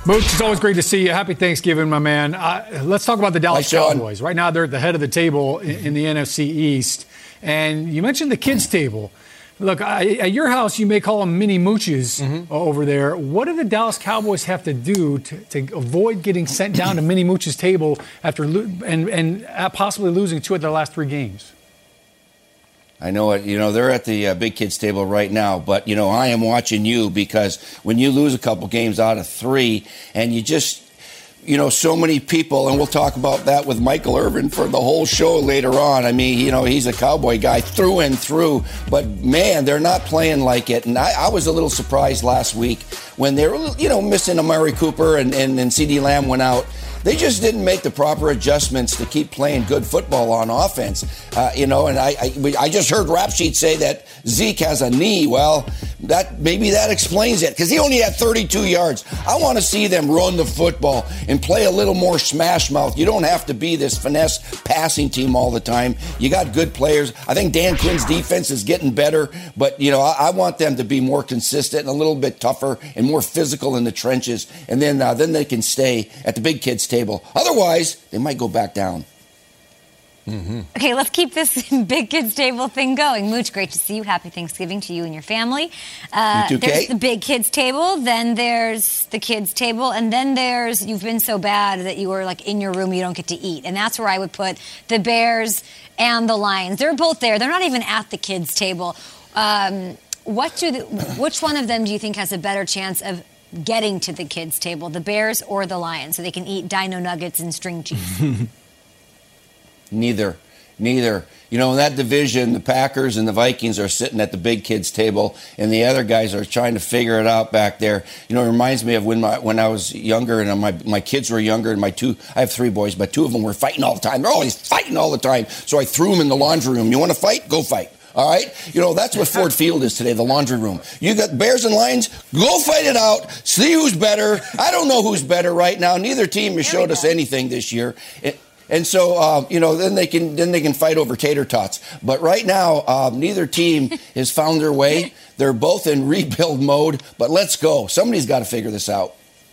Mooch, it's always great to see you. Happy Thanksgiving, my man. Let's talk about the Dallas Cowboys. Right now, they're at the head of the table in the NFC East. And you mentioned the kids' table. Look, at your house, you may call them mini mooches over there. What do the Dallas Cowboys have to do to avoid getting sent down to mini mooches' table after and possibly losing 2 of their last 3 games? I know it. They're at the big kids table right now, but, I am watching you because when you lose a couple games out of 3 and you just, so many people, and we'll talk about that with Michael Irvin for the whole show later on. I mean, he's a Cowboy guy through and through, but man, they're not playing like it. And I was a little surprised last week when they were, missing Amari Cooper and CeeDee Lamb went out. They just didn't make the proper adjustments to keep playing good football on offense. And I just heard Rap Sheet say that Zeke has a knee. Well, maybe that explains it because he only had 32 yards. I want to see them run the football and play a little more smash mouth. You don't have to be this finesse passing team all the time. You got good players. I think Dan Quinn's defense is getting better, but I want them to be more consistent and a little bit tougher and more physical in the trenches, and then they can stay at the big kids table. Otherwise, they might go back down. Okay, let's keep this big kids table thing going. Mooch, great to see you. Happy Thanksgiving to you and your family. You too, there's Kate. the big kids table, then there's the kids table, and then there's you've been so bad that you were like in your room, you don't get to eat. And that's where I would put the Bears and the Lions. They're both there. They're not even at the kids table. Which one of them do you think has a better chance of getting to the kids table, the Bears or the Lions, so they can eat dino nuggets and string cheese? Neither. In that division, the Packers and the Vikings are sitting at the big kids table, and the other guys are trying to figure it out back there. It reminds me of when I was younger and my kids were younger, and I have 3 boys, but 2 of them were fighting all the time. They're always fighting all the time. So I threw them in the laundry room. You want to fight? Go fight. All right? That's what Ford Field is today, the laundry room. You got Bears and Lions, go fight it out, see who's better. I don't know who's better right now. Neither team has showed us anything this year. And so, then they can fight over tater tots. But right now, neither team has found their way. They're both in rebuild mode, but let's go. Somebody's got to figure this out.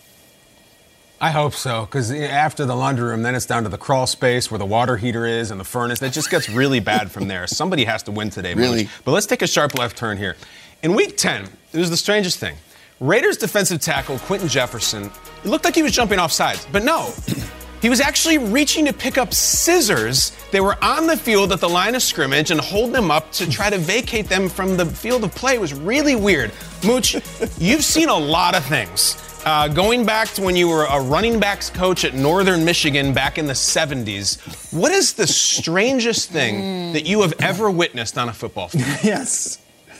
I hope so, because after the laundry room, then it's down to the crawl space where the water heater is and the furnace. That just gets really bad from there. Somebody has to win today, really. Mooch. But let's take a sharp left turn here. In Week 10, it was the strangest thing. Raiders defensive tackle Quentin Jefferson, it looked like he was jumping off sides, but no. He was actually reaching to pick up scissors. They were on the field at the line of scrimmage and holding them up to try to vacate them from the field of play. It was really weird. Mooch, you've seen a lot of things. Going back to when you were a running backs coach at Northern Michigan back in the 70s, what is the strangest thing that you have ever witnessed on a football field? Yes.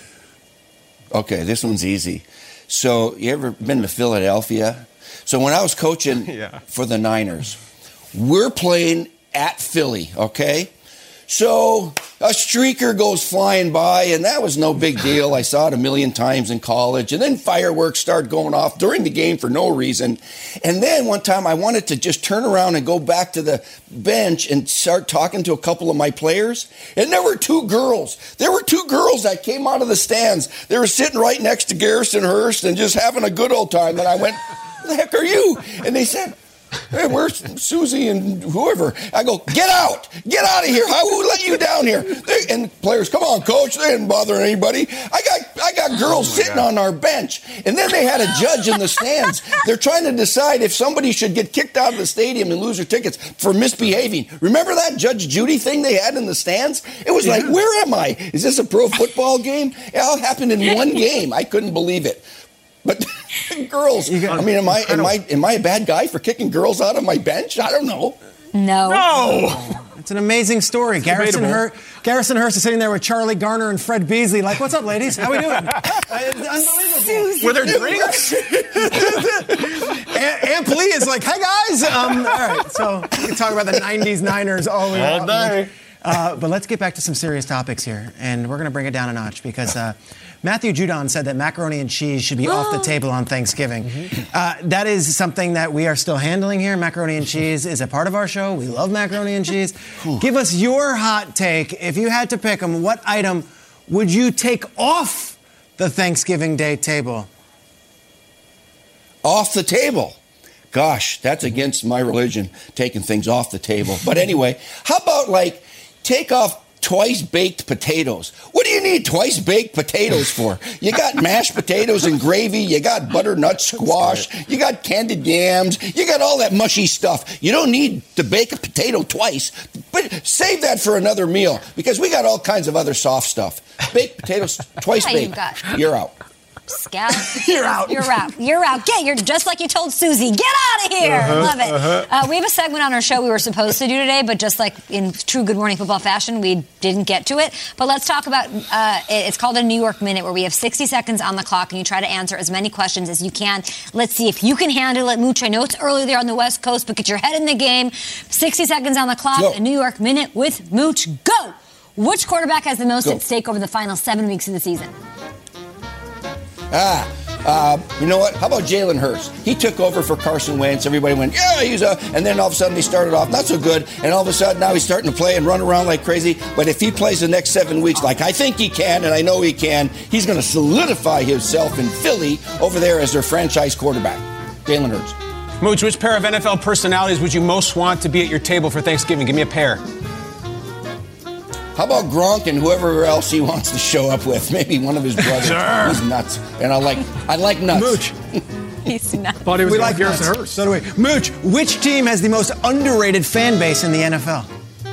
Okay, this one's easy. So, you ever been to Philadelphia? So when I was coaching for the Niners, we're playing at Philly, okay? So a streaker goes flying by, and that was no big deal. I saw it a million times in college. And then fireworks started going off during the game for no reason. And then one time I wanted to just turn around and go back to the bench and start talking to a couple of my players. And there were 2 girls. There were 2 girls that came out of the stands. They were sitting right next to Garrison Hurst and just having a good old time. And I went, "Who the heck are you?" And they said, "Hey, where's Susie and whoever?" I go, "Get out! Get out of here! Who let you down here?" And players, "Come on, coach. They didn't bother anybody." I got girls sitting on our bench. And then they had a judge in the stands. They're trying to decide if somebody should get kicked out of the stadium and lose their tickets for misbehaving. Remember that Judge Judy thing they had in the stands? It was like, where am I? Is this a pro football game? It all happened in one game. I couldn't believe it. But girls, I mean, am I a bad guy for kicking girls out of my bench? I don't know. No. It's an amazing story. Garrison Hurst is sitting there with Charlie Garner and Fred Beasley. Like, "What's up, ladies? How we doing?" Unbelievable. Were there drinks? Aunt Lee is like, "Hey, guys." All right, so we can talk about the 90s Niners all day. But let's get back to some serious topics here. And we're going to bring it down a notch because Matthew Judon said that macaroni and cheese should be off the table on Thanksgiving. That is something that we are still handling here. Macaroni and cheese is a part of our show. We love macaroni and cheese. Give us your hot take. If you had to pick them, what item would you take off the Thanksgiving Day table? Off the table. Gosh, that's against my religion, taking things off the table. But anyway, how about like take off twice-baked potatoes? What do you need twice-baked potatoes for? You got mashed potatoes and gravy. You got butternut squash. You got candied yams. You got all that mushy stuff. You don't need to bake a potato twice. But save that for another meal because we got all kinds of other soft stuff. Baked potatoes, twice baked. You're out. Scallops. You're out. You're out. You're out. You're just like you told Susie. Get out of here. Love it. We have a segment on our show we were supposed to do today, but just like in true Good Morning Football fashion, we didn't get to it. But let's talk about it's called a New York Minute, where we have 60 seconds on the clock, and you try to answer as many questions as you can. Let's see if you can handle it, Mooch. I know it's early there on the West Coast, but get your head in the game. 60 seconds on the clock. Go. A New York Minute with Mooch. Go. Which quarterback has the most at stake over the final 7 weeks of the season? You know what? How about Jalen Hurts? He took over for Carson Wentz. Everybody went, yeah, and then all of a sudden he started off not so good, and all of a sudden now he's starting to play and run around like crazy. But if he plays the next 7 weeks like I think he can, and I know he can, he's going to solidify himself in Philly over there as their franchise quarterback. Jalen Hurts. Mooch, which pair of NFL personalities would you most want to be at your table for Thanksgiving? Give me a pair. How about Gronk and whoever else he wants to show up with? Maybe one of his brothers. He's nuts, and I like nuts. Mooch. He's nuts. Thought he was like Garrison Hurst. So do we. Mooch, which team has the most underrated fan base in the NFL?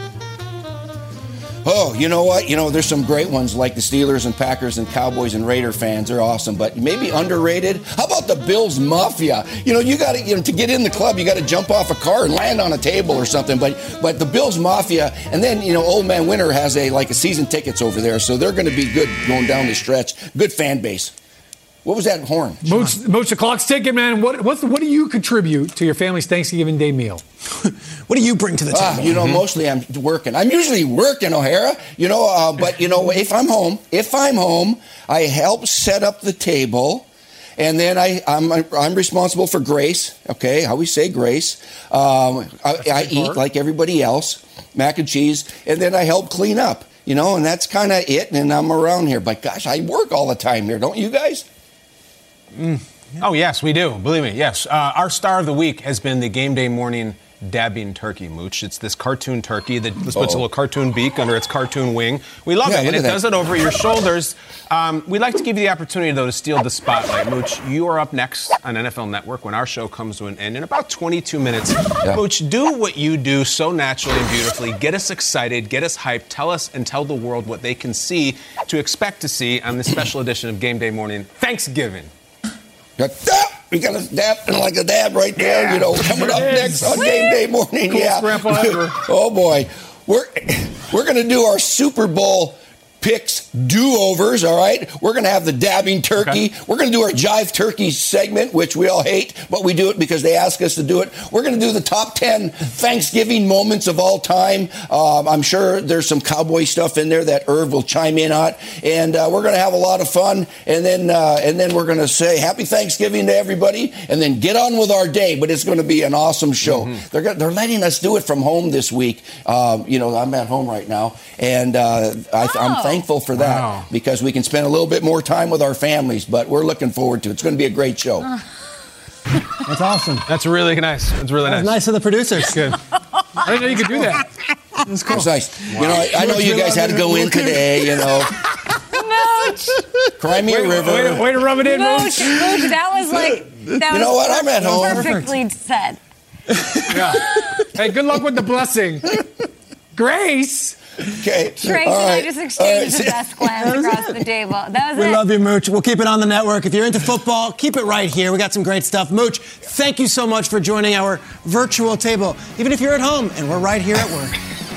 Oh, you know what? There's some great ones like the Steelers and Packers and Cowboys and Raider fans. They're awesome, but maybe underrated. How about the Bills Mafia? You got to, to get in the club, you got to jump off a car and land on a table or something. But the Bills Mafia, and then Old Man Winter has a season tickets over there, so they're going to be good going down the stretch. Good fan base. What was that horn? Mooch, the clock's ticking, man. What do you contribute to your family's Thanksgiving Day meal? What do you bring to the table? Mostly I'm working. I'm usually working, O'Hara. But if I'm home, I help set up the table, and then I'm responsible for grace. Okay, how we say grace. I eat like everybody else, mac and cheese, and then I help clean up. And that's kind of it. And I'm around here, but gosh, I work all the time here, don't you guys? Oh, yes, we do. Believe me, yes. Our star of the week has been the game day morning dabbing turkey, Mooch. It's this cartoon turkey that puts a little cartoon beak under its cartoon wing. We love it, and it does it over your shoulders. We'd like to give you the opportunity, though, to steal the spotlight. Mooch, you are up next on NFL Network when our show comes to an end in about 22 minutes. Yeah. Mooch, do what you do so naturally and beautifully. Get us excited, get us hyped. Tell us and tell the world what they can see to expect to see on this special edition of Game Day Morning Thanksgiving. We got a dab, like a dab right there, coming up next on Game Day Morning. Oh boy, we're going to do our Super Bowl picks do-overs, all right? We're going to have the dabbing turkey. Okay. We're going to do our Jive Turkey segment, which we all hate, but we do it because they ask us to do it. We're going to do the top 10 Thanksgiving moments of all time. I'm sure there's some cowboy stuff in there that Irv will chime in on, and we're going to have a lot of fun, and then we're going to say Happy Thanksgiving to everybody, and then get on with our day, but it's going to be an awesome show. Mm-hmm. They're letting us do it from home this week. I'm at home right now, and I'm thankful for that because we can spend a little bit more time with our families, but we're looking forward to it. It's going to be a great show. That's awesome. That's really nice. That's really nice. Nice of the producers. Good. I didn't know you could do that. That's cool. That's nice. Wow. I know you guys had to go in today, Mooch. Cry me a river. Way to rub it in, Mooch. That was what? I'm at home. Perfectly said. Yeah. Hey, good luck with the blessing. Grace. Okay. Tracy and I just exchanged the best glance across the table. That was We love you, Mooch. We'll keep it on the network. If you're into football, keep it right here. We got some great stuff. Mooch, thank you so much for joining our virtual table, even if you're at home and we're right here at work.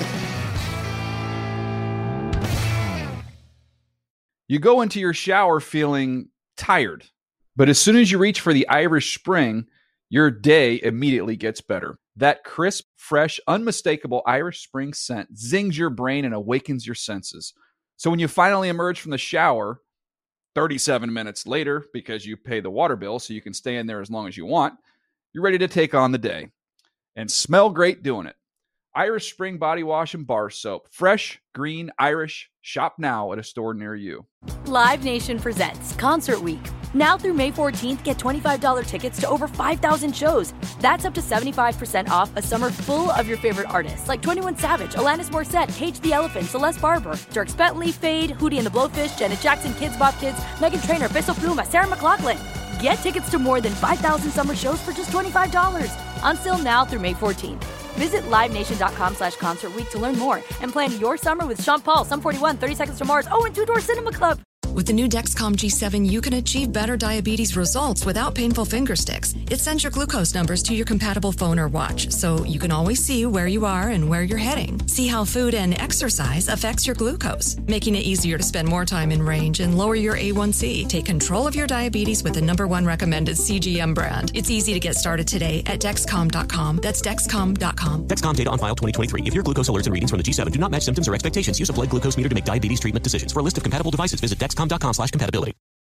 You go into your shower feeling tired, but as soon as you reach for the Irish Spring, your day immediately gets better. That crisp, fresh, unmistakable Irish Spring scent zings your brain and awakens your senses. So when you finally emerge from the shower, 37 minutes later, because you pay the water bill so you can stay in there as long as you want, you're ready to take on the day. And smell great doing it. Irish Spring Body Wash and Bar Soap. Fresh, green, Irish. Shop now at a store near you. Live Nation presents Concert Week. Now through May 14th, get $25 tickets to over 5,000 shows. That's up to 75% off a summer full of your favorite artists like 21 Savage, Alanis Morissette, Cage the Elephant, Celeste Barber, Dierks Bentley, Fade, Hootie and the Blowfish, Janet Jackson, Kids Bop Kids, Meghan Trainor, Peso Pluma, Sarah McLachlan. Get tickets to more than 5,000 summer shows for just $25. Until now through May 14th. Visit LiveNation.com/Concert Week to learn more and plan your summer with Sean Paul, Sum 41, 30 Seconds to Mars, and Two Door Cinema Club. With the new Dexcom G7, you can achieve better diabetes results without painful finger sticks. It sends your glucose numbers to your compatible phone or watch, so you can always see where you are and where you're heading. See how food and exercise affects your glucose, making it easier to spend more time in range and lower your A1C. Take control of your diabetes with the #1 recommended CGM brand. It's easy to get started today at Dexcom.com. That's Dexcom.com. Dexcom data on file 2023. If your glucose alerts and readings from the G7 do not match symptoms or expectations, use a blood glucose meter to make diabetes treatment decisions. For a list of compatible devices, visit Dexcom.com/compatibility.